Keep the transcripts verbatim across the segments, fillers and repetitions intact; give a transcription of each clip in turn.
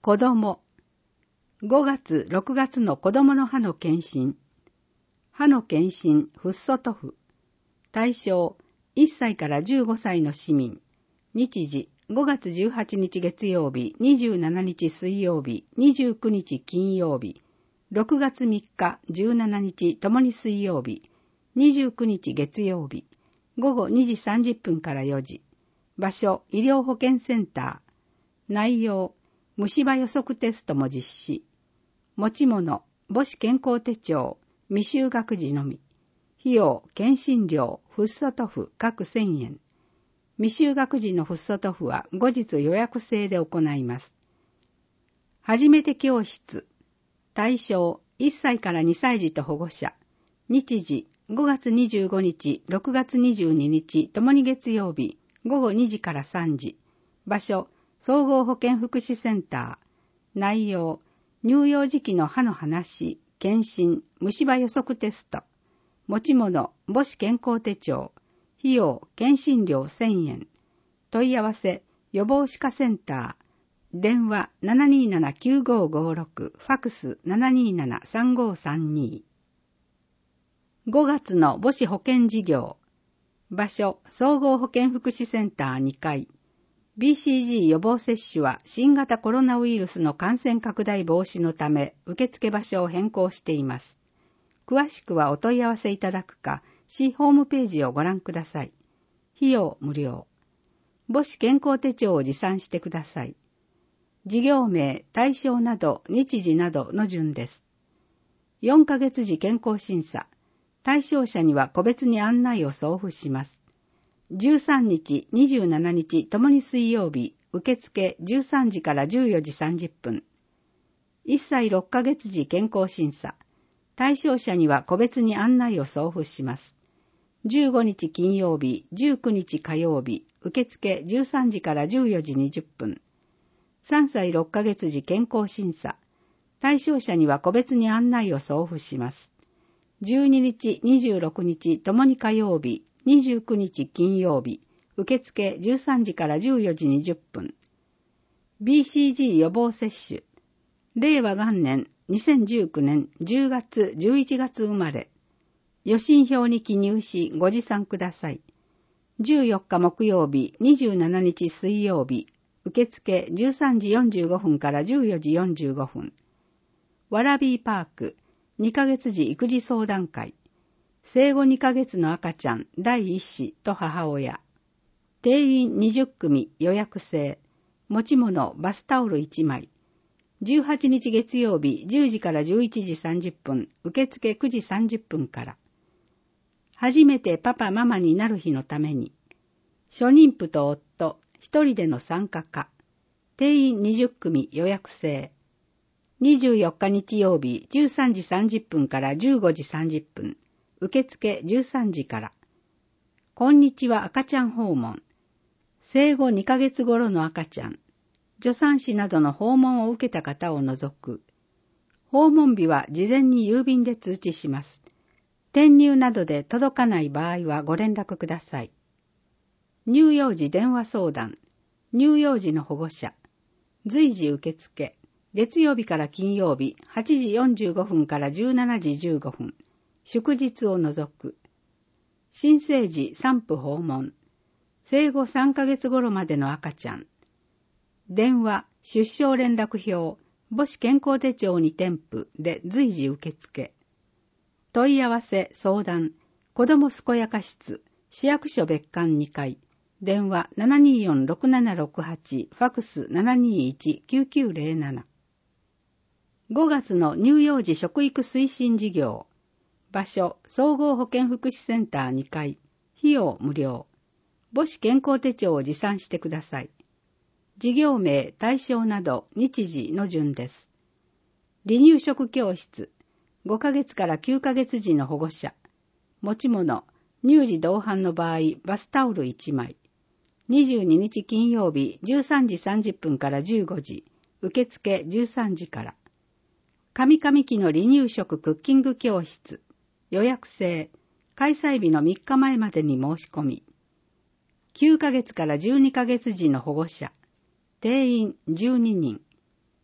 子供。ごがつ、ろくがつの子供の歯の検診。歯の検診、フッ素塗布。対象、いっさいからじゅうごさいの市民。日時、ごがつじゅうはちにち月曜日、にじゅうしちにち水曜日、にじゅうくにち金曜日、ろくがつみっか、じゅうしちにちともに水曜日、にじゅうくにち月曜日、ごごにじさんじゅっぷんからよじ。場所、医療保健センター。内容、虫歯予測テストも実施。持ち物、母子健康手帳、未就学児のみ。費用、検診料、フッ素塗布各せんえん。未就学児のフッ素塗布は後日予約制で行います。初めて教室。対象、いっさいからにさい児と保護者。日時、ごがつにじゅうごにち、ろくがつにじゅうににちともに月曜日、ごごにじからさんじ。場所、総合保健福祉センター。内容、乳幼児期の歯の話、検診、虫歯予測テスト。持ち物、母子健康手帳。費用、検診料せんえん。問い合わせ、予防歯科センター。電話 ななにーななきゅうごーごーろく、ファクス ななにーななさんごーさんに。ごがつの母子保健事業。場所、総合保健福祉センターにかい。ビーシージー 予防接種は新型コロナウイルスの感染拡大防止のため受付場所を変更しています。詳しくはお問い合わせいただくか、市ホームページをご覧ください。費用無料。母子健康手帳を持参してください。事業名、対象など、日時などの順です。よんかげつ時健康審査。対象者には個別に案内を送付します。じゅうさんにち、にじゅうしちにちともに水曜日、受付じゅうさんじからじゅうよじさんじゅっぷん。いっさいろっかげつ時健康審査。対象者には個別に案内を送付します。じゅうごにち金曜日、じゅうくにち火曜日、受付じゅうさんじからじゅうよじにじゅっぷん。さんさいろっかげつ時健康審査。対象者には個別に案内を送付します。じゅうににち、にじゅうろくにちともに火曜日、にじゅうくにち金曜日、受付じゅうさんじからじゅうよじにじゅっぷん。ビーシージー 予防接種。令和元年にせんじゅうきゅうねんじゅうがつじゅういちがつ生まれ。予診票に記入しご持参ください。じゅうよっか木曜日、にじゅうしちにち水曜日、受付じゅうさんじよんじゅうごふんからじゅうよじよんじゅうごふん。ワラビーパーク、にかげつ時育児相談会。生後にかげつの赤ちゃん第一子と母親。定員にじゅっくみ予約制。持ち物バスタオルいちまい。じゅうはちにち月曜日じゅうじからじゅういちじさんじゅっぷん、受付くじさんじゅっぷんから。初めてパパママになる日のために。初妊婦と夫、一人での参加か。定員にじゅっくみ予約制。にじゅうよっか日曜日じゅうさんじさんじゅっぷんからじゅうごじさんじゅっぷん。受付じゅうさんじから。こんにちは赤ちゃん訪問。生後にかげつ頃の赤ちゃん。助産師などの訪問を受けた方を除く。訪問日は事前に郵便で通知します。転入などで届かない場合はご連絡ください。乳幼児電話相談。乳幼児の保護者。随時受付。月曜日から金曜日はちじよんじゅうごふんからじゅうしちじじゅうごふん。祝日を除く。新生児産婦訪問。生後さんかげつ頃までの赤ちゃん。電話、出生連絡票、母子健康手帳に添付で随時受付。問い合わせ、相談、子ども健やか室、市役所別館にかい。電話 ななにーよんろくななろくはち、ファクス ななにーいちきゅうきゅうゼロなな。ごがつの乳幼児食育推進事業。場所、総合保健福祉センターにかい。費用無料。母子健康手帳を持参してください。事業名、対象など、日時の順です。離乳食教室。ごかげつからきゅうかげつ時の保護者。持ち物、乳児同伴の場合、バスタオルいちまい。にじゅうににち金曜日、じゅうさんじさんじゅっぷんからじゅうごじ。受付じゅうさんじから。カミカミ期の離乳食クッキング教室。予約制。開催日のみっかまえまでに申し込み。きゅうかげつからじゅうにかげつ時の保護者。定員じゅうににん。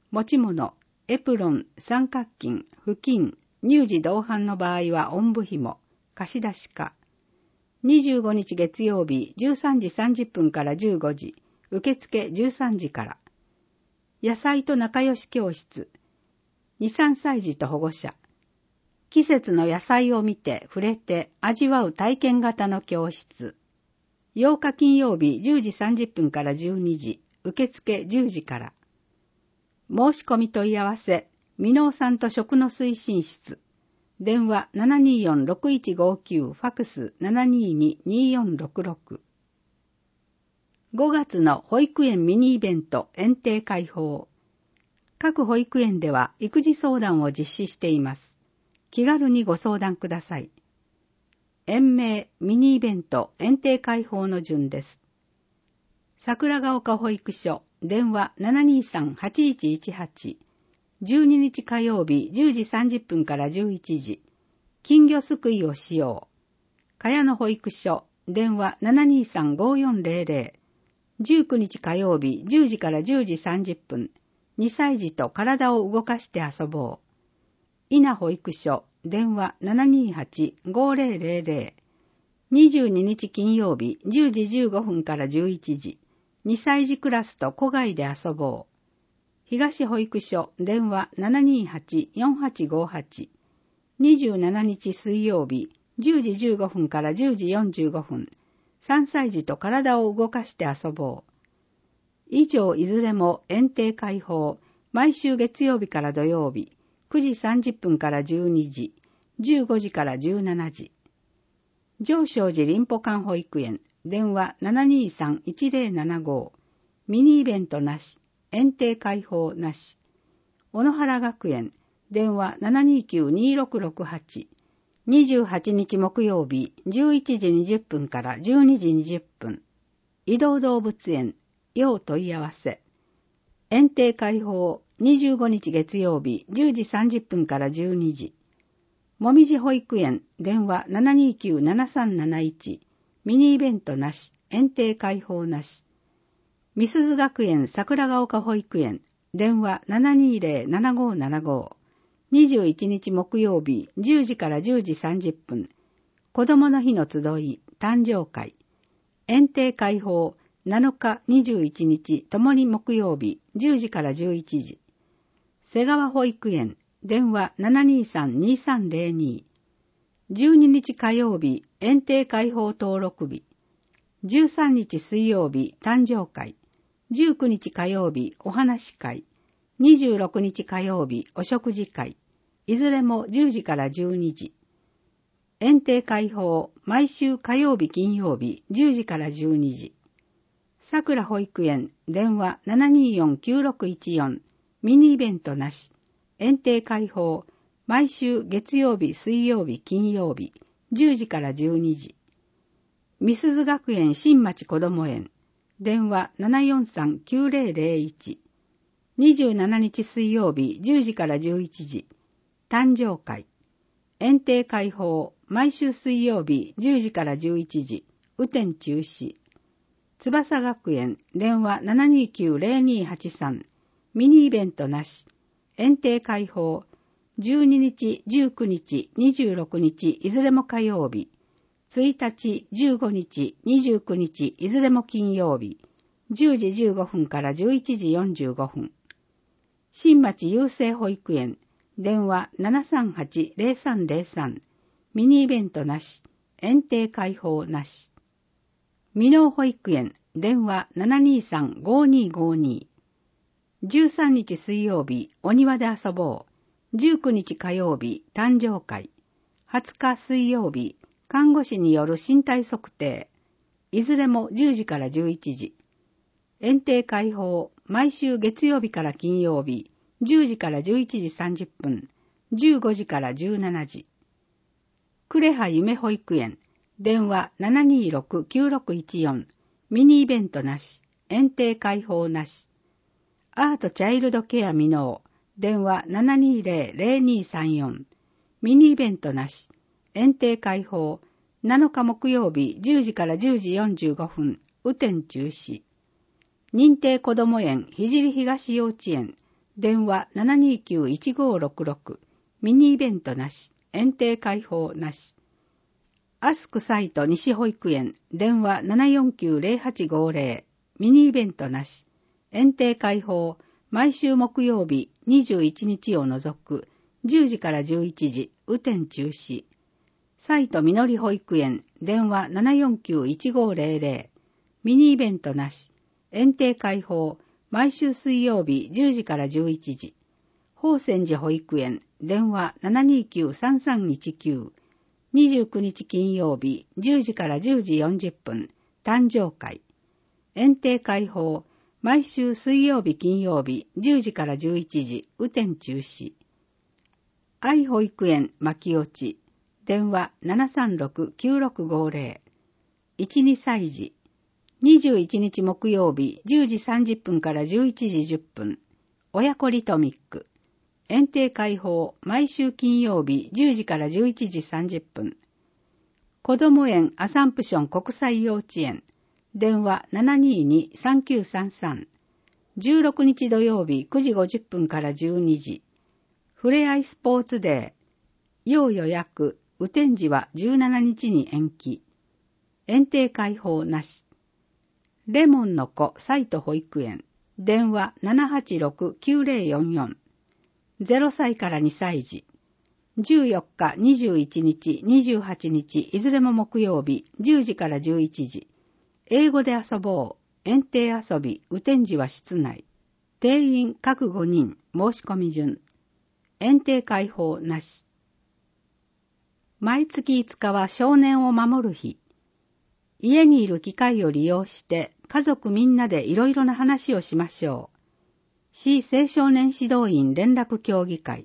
持ち物、エプロン、三角巾、布巾、乳児同伴の場合はおんぶ紐、貸し出しか。にじゅうごにち月曜日じゅうさんじさんじゅっぷんからじゅうごじ、受付じゅうさんじから。野菜と仲良し教室。に、さんさい児と保護者。季節の野菜を見て、触れて、味わう体験型の教室。ようか金曜日じゅうじさんじゅっぷんからじゅうにじ、受付じゅうじから。申し込み問い合わせ、みのうさんと食の推進室。電話 ななにーよんろくいちごきゅう、ファクス ななにーにーにーよんろくろく。ごがつの保育園ミニイベント園庭開放。各保育園では育児相談を実施しています。気軽にご相談ください。園名ミニイベント園庭開放の順です。桜ヶ丘保育所電話 ななにーさんはちいちいちはち。じゅうににち火曜日じゅうじさんじゅっぷんからじゅういちじ。金魚すくいをしよう。茅野保育所電話 ななにーさんごーよんぜろぜろ。じゅうくにち火曜日じゅうじからじゅうじさんじゅっぷん。にさい児と体を動かして遊ぼう。稲保育所電話 ななにーはちごーぜろぜろぜろ。にじゅうににち金曜日じゅうじじゅうごふんからじゅういちじ。にさい児クラスと戸外で遊ぼう。東保育所電話 ななにーはちよんはちごはち。にじゅうしちにち水曜日じゅうじじゅうごふんからじゅうじよんじゅうごふん。さんさい児と体を動かして遊ぼう。以上いずれも園庭開放、毎週月曜日から土曜日、くじさんじゅっぷんからじゅうにじ、じゅうごじからじゅうしちじ。上昇寺林保館保育園、電話 ななにーさんいちぜろななご。ミニイベントなし、園庭開放なし。小野原学園、電話 ななにーきゅうにーろくろくはち。にじゅうはちにち木曜日、じゅういちじにじゅっぷんからじゅうにじにじゅっぷん。移動動物園、要問い合わせ。園庭開放、にじゅうごにち月曜日、じゅうじさんじゅっぷんからじゅうにじ。もみじ保育園、電話 ななにーきゅうななさんなないち。ミニイベントなし、園庭開放なし。みすず学園桜ヶ丘保育園、電話 ななにーぜろななごーななご。にじゅういちにち木曜日、じゅうじからじゅうじさんじゅっぷん。子供の日の集い、誕生会。園庭開放、なのかにじゅういちにちともに木曜日、じゅうじからじゅういちじ。瀬川保育園、電話 ななにーさんにーさんぜろに。じゅうににち火曜日、園庭開放登録日。じゅうさんにち水曜日、誕生会。じゅうくにち火曜日、お話会。にじゅうろくにち火曜日、お食事会。いずれもじゅうじからじゅうにじ。園庭開放、毎週火曜日金曜日、じゅうじからじゅうにじ。桜保育園、電話 ななにーよんきゅうろくいちよん。ミニイベントなし。園庭開放、毎週月曜日、水曜日、金曜日、じゅうじからじゅうにじ。みすず学園新町こども園、電話 ななよんさんきゅうぜろぜろいち。にじゅうしちにち水曜日、じゅうじからじゅういちじ。誕生会。園庭開放、毎週水曜日、じゅうじからじゅういちじ。雨天中止。翼学園、電話 ななにーきゅうぜろにーはちさん。ミニイベントなし。園庭開放。じゅうににち、じゅうくにち、にじゅうろくにち、いずれも火曜日。ついたち、じゅうごにち、にじゅうくにち、いずれも金曜日。じゅうじじゅうごふんからじゅういちじよんじゅうごふん。新町郵政保育園、電話 ななさんはちぜろさんぜろさん。ミニイベントなし。園庭開放なし。みのう保育園、電話 ななにーさんごーにーごーに。じゅうさんにち水曜日、お庭で遊ぼう。じゅうくにち火曜日、誕生会。はつか水曜日、看護師による身体測定。いずれもじゅうじからじゅういちじ。園庭開放、毎週月曜日から金曜日、じゅうじからじゅういちじさんじゅっぷん、じゅうごじからじゅうしちじ。呉羽夢保育園、電話 ななにーろくきゅうろくいちよん。ミニイベントなし。園庭開放なし。アートチャイルドケアみのう。電話 ななにーぜろぜろにーさんよん。ミニイベントなし。園庭開放。なのか木曜日じゅうじからじゅうじよんじゅうごふん。雨天中止。認定こども園ひじり東幼稚園。 電話 ななにきゅういちごろくろく、ミニイベントなし、園庭開放なし。アスクサイト西保育園、電話 ななよんきゅうぜろはちごぜろ、ミニイベントなし、園庭開放、毎週木曜日にじゅういちにちを除く、じゅうじからじゅういちじ、雨天中止。サイトみのり保育園、電話 ななよんきゅういちごぜろぜろ、ミニイベントなし、園庭開放、毎週水曜日じゅうじからじゅういちじ。宝泉寺保育園、電話 ななにきゅうさんさんいちきゅう、にじゅうくにち金曜日じゅうじからじゅうじよんじゅっぷん、誕生会。園庭開放、毎週水曜日金曜日じゅうじからじゅういちじ、雨天中止。愛保育園牧落ち、電話 ななさんろくきゅうろくごぜろ、いち、にさい児。にじゅういちにち木曜日じゅうじさんじゅっぷんからじゅういちじじゅっぷん、親子リトミック。園庭開放、毎週金曜日じゅうじからじゅういちじさんじゅっぷん。子ども園アサンプション国際幼稚園、電話 ななににさんきゅうさんさん。じゅうろくにち土曜日くじごじゅっぷんからじゅうにじ。ふれあいスポーツデー。要予約、雨天時はじゅうしちにちに延期。園庭開放なし。レモンの子サイト保育園。電話 ななはちろくきゅうぜろよんよん。ゼロさいからにさい児。じゅうよっか、にじゅういちにち、にじゅうはちにち、いずれも木曜日、じゅうじからじゅういちじ。英語で遊ぼう。園庭遊び、雨天時は室内。定員各ごにん、申し込み順。園庭開放なし。毎月いつかは少年を守る日。家にいる機会を利用して家族みんなでいろいろな話をしましょう。市青少年指導員連絡協議会。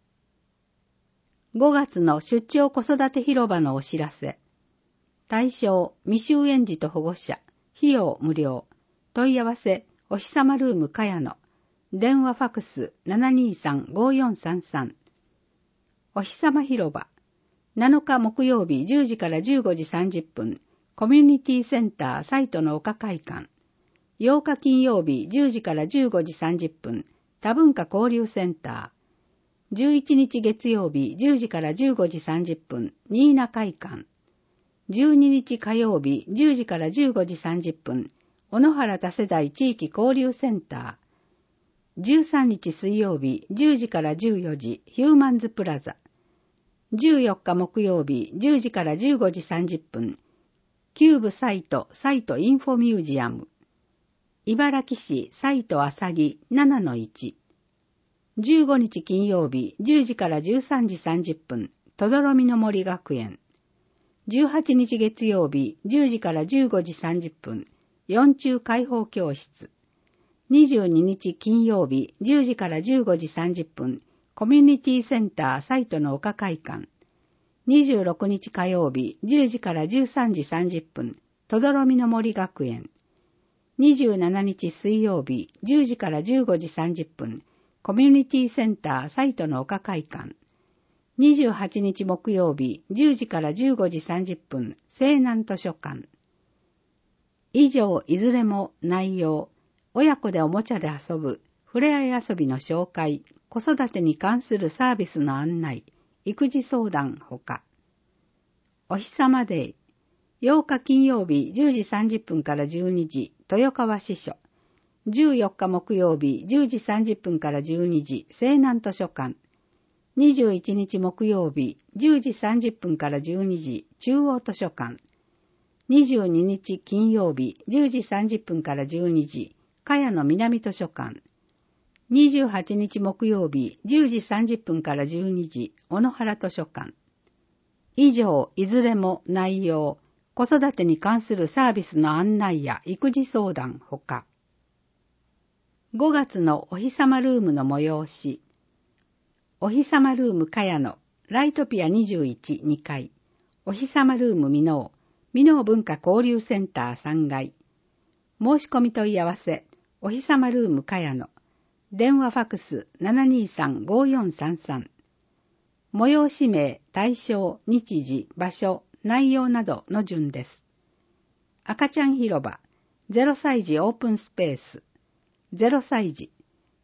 ごがつの出張子育て広場のお知らせ。対象、未就園児と保護者。費用無料。問い合わせ、おひさまルームかやの。電話ファクス ななにさんごよんさんさん。おひさま広場。なのか木曜日じゅうじからじゅうごじさんじゅっぷん。コミュニティセンターサイトの丘会館。ようか金曜日じゅうじからじゅうごじさんじゅっぷん。多文化交流センター。じゅういちにち月曜日じゅうじからじゅうごじさんじゅっぷん。新名会館。じゅうににち火曜日じゅうじからじゅうごじさんじゅっぷん。小野原多世代地域交流センター。じゅうさんにち水曜日じゅうじからじゅうよじヒューマンズプラザ。じゅうよっか木曜日じゅうじからじゅうごじさんじゅっぷん。キューブサイトサイトインフォミュージアム。茨城市サイトあさぎ ななのいち。じゅうごにち金曜日じゅうじからじゅうさんじさんじゅっぷん。とどろみの森学園。じゅうはちにち月曜日じゅうじからじゅうごじさんじゅっぷん。四中開放教室。にじゅうににち金曜日じゅうじからじゅうごじさんじゅっぷん。コミュニティセンターサイトの丘会館。にじゅうろくにち火曜日じゅうじからじゅうさんじさんじゅっぷん。とどろみの森学園。にじゅうしちにち水曜日じゅうじからじゅうごじさんじゅっぷん。コミュニティセンターサイトの丘会館。にじゅうはちにち木曜日じゅうじからじゅうごじさんじゅっぷん。西南図書館。以上いずれも内容。親子でおもちゃで遊ぶ、ふれあい遊びの紹介、子育てに関するサービスの案内、育児相談ほか。おひさまデイ。ようか金曜日じゅうじさんじゅっぷんからじゅうにじ、豊川支所。じゅうよっか木曜日じゅうじさんじゅっぷんからじゅうにじ、西南図書館。にじゅういちにち木曜日じゅうじさんじゅっぷんからじゅうにじ、中央図書館。にじゅうににち金曜日じゅうじさんじゅっぷんからじゅうにじ、茅野南図書館。にじゅうはちにち木曜日じゅうじさんじゅっぷんからじゅうにじ、小野原図書館。以上いずれも内容、子育てに関するサービスの案内や育児相談ほか。ごがつのおひさまルームの催し。おひさまルーム茅野、ライトピアにじゅういち、にかい。おひさまルーム箕面、箕面文化交流センターさんがい。申し込み問い合わせ、おひさまルーム茅野。電話ファクス ななにさんごよんさんさん。催し名、対象、日時、場所、内容などの順です。赤ちゃん広場、ゼロさい児オープンスペース、ゼロさい児、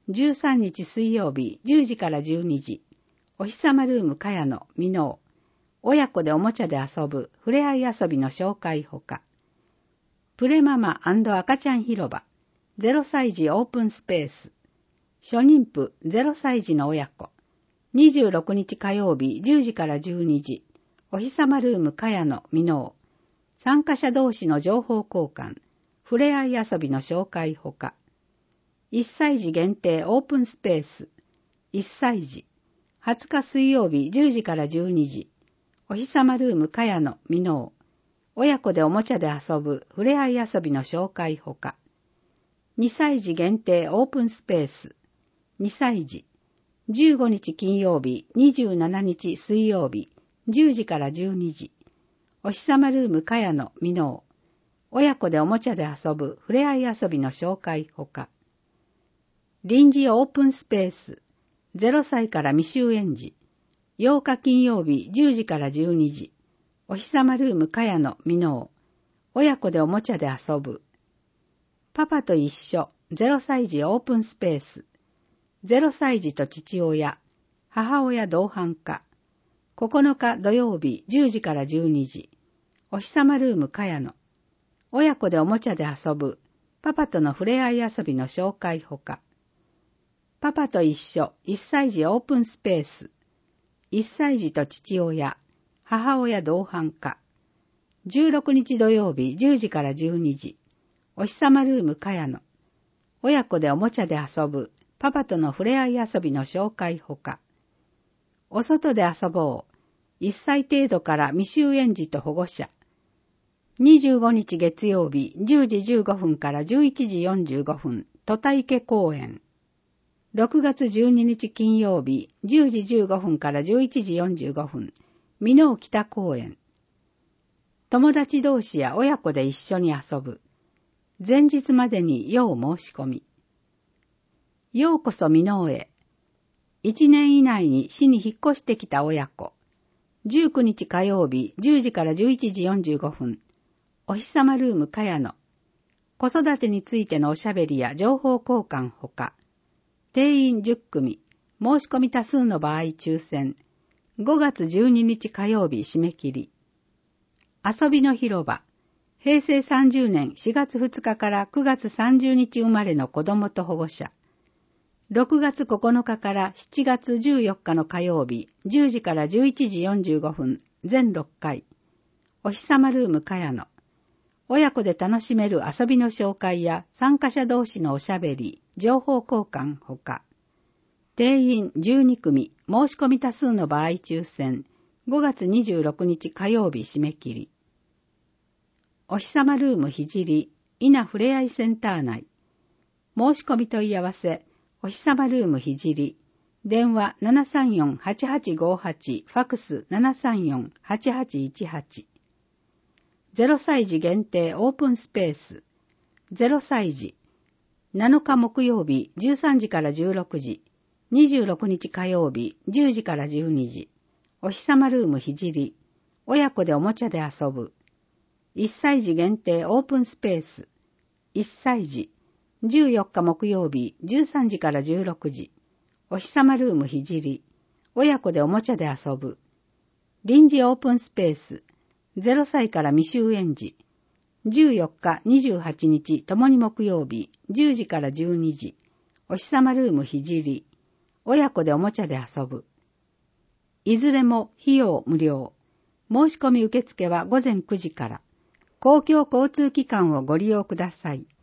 じゅうさんにち水曜日じゅうじからじゅうにじ、お日様ルームかやのみのう、親子でおもちゃで遊ぶふれあい遊びの紹介ほか、プレママ&赤ちゃん広場、ゼロさい児オープンスペース、初妊婦ゼロさい児の親子、にじゅうろくにち火曜日じゅうじからじゅうにじ、お日様ルームかやのみのう、参加者同士の情報交換、ふれあい遊びの紹介ほか、いっさい児限定オープンスペース、いっさい児、はつか水曜日じゅうじからじゅうにじ、お日様ルームかやのみのう、親子でおもちゃで遊ぶふれあい遊びの紹介ほか、にさい児限定オープンスペース、にさい児、じゅうごにち金曜日、にじゅうしちにち水曜日、じゅうじからじゅうにじ、お日様ルームかやのみのう、親子でおもちゃで遊ぶふれあい遊びの紹介ほか、臨時オープンスペース、ゼロさいから未就園児、ようか金曜日じゅうじからじゅうにじ、お日様ルームかやのみのう、親子でおもちゃで遊ぶ。パパと一緒、ゼロさい児オープンスペース、ゼロさい児と父親、母親同伴化、ここのか土曜日じゅうじからじゅうにじ、お日様ルームかやの、親子でおもちゃで遊ぶ、パパとのふれあい遊びの紹介ほか、パパと一緒いっさい児オープンスペース、いっさい児と父親、母親同伴化、じゅうろくにち土曜日じゅうじからじゅうにじ、お日様ルームかやの、親子でおもちゃで遊ぶ、パパとのふれあい遊びの紹介ほか、お外で遊ぼう、いっさい程度から未就園児と保護者、にじゅうごにち月曜日じゅうじじゅうごふんからじゅういちじよんじゅうごふん、戸田池公園。ろくがつじゅうににち金曜日じゅうじじゅうごふんからじゅういちじよんじゅうごふん、美濃北公園。友達同士や親子で一緒に遊ぶ。前日までに要申し込み。ようこそ美濃へ。いちねん以内に市に引っ越してきた親子。じゅうくにち火曜日じゅうじからじゅういちじよんじゅうごふん。お日様ルームかやの。子育てについてのおしゃべりや情報交換ほか。定員じゅっくみ。申し込み多数の場合抽選。ごがつじゅうににち火曜日締め切り。遊びの広場。へいせいさんじゅうねんしがつふつかからくがつさんじゅうにち生まれの子供と保護者。ろくがつここのかからしちがつじゅうよっかの火曜日じゅうじからじゅういちじよんじゅうごふん全ろっかい。お日様ルームかやの。親子で楽しめる遊びの紹介や参加者同士のおしゃべり、情報交換ほか。定員じゅうにくみ、申し込み多数の場合抽選、ごがつにじゅうろくにち火曜日締め切り。お日様ルームひじり、稲ふれあいセンター内。申し込み問い合わせ、お日様ルームひじり。電話 ななさんよんはちはちごはち、ファクス ななさんよんはちはちいちはち。ゼロさい児限定オープンスペース。ゼロさい児。なのか木曜日じゅうさんじからじゅうろくじ。にじゅうろくにち火曜日じゅうじからじゅうにじ。お日様ルームひじり。親子でおもちゃで遊ぶ。いっさい児限定オープンスペース。いっさい児。じゅうよっか木曜日じゅうさんじからじゅうろくじ。お日様ルームひじり。親子でおもちゃで遊ぶ。臨時オープンスペース。ゼロさいから未就園児。じゅうよっか、にじゅうはちにちともに木曜日じゅうじからじゅうにじ。お日様ルームひじり。親子でおもちゃで遊ぶ。いずれも費用無料。申し込み受付はごぜんくじから。公共交通機関をご利用ください。